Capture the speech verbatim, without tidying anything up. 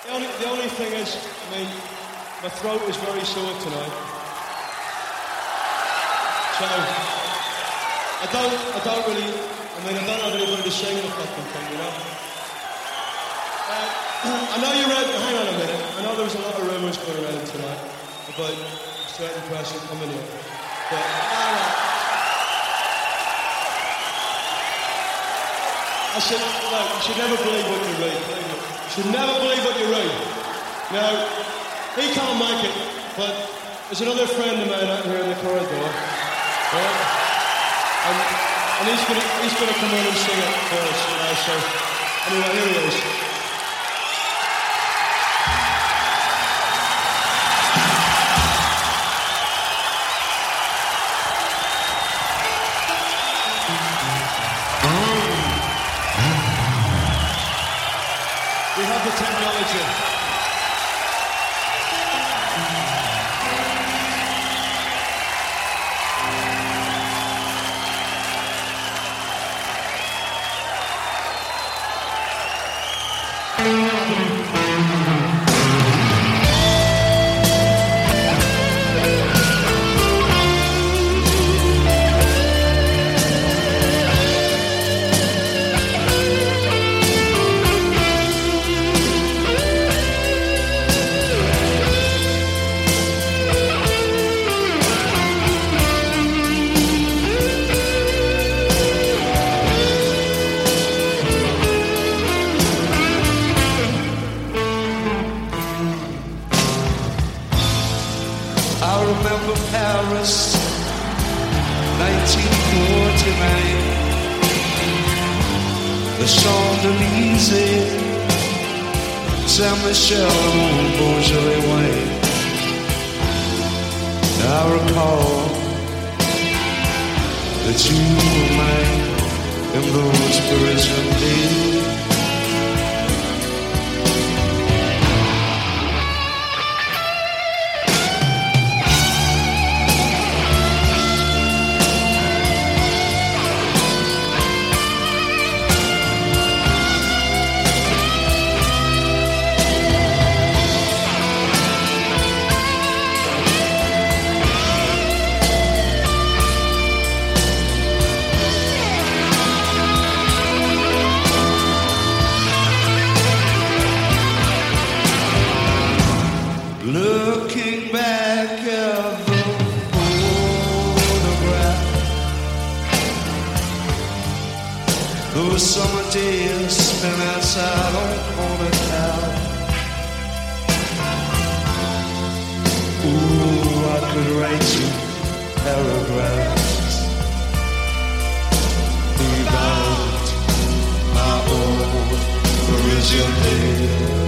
The only, the only thing is, I mean, my throat is very sore tonight. So, I don't, I don't really, I mean, I don't have anybody to sing the fucking thing, you know? Uh, I know you read, hang on a minute, I know there was a lot of rumours going around tonight about a certain person coming here. But, no, no. I said, look, you should never believe what you read, believe it. You should never believe what you read. Now, he can't make it, but there's another friend of mine out here in the corridor, right? And, and he's gonna he's gonna come in and sing it for us, you know, so anyway, here he is. We have the technology. I remember Paris, nineteen forty-nine, the Champs-Élysées, Saint-Michel and Beaujolais wine. I recall that you were mine in those Parisian days. Looking back at the photograph, those summer days spent outside on corner town. Ooh, I could write you paragraphs about my old Parisian days.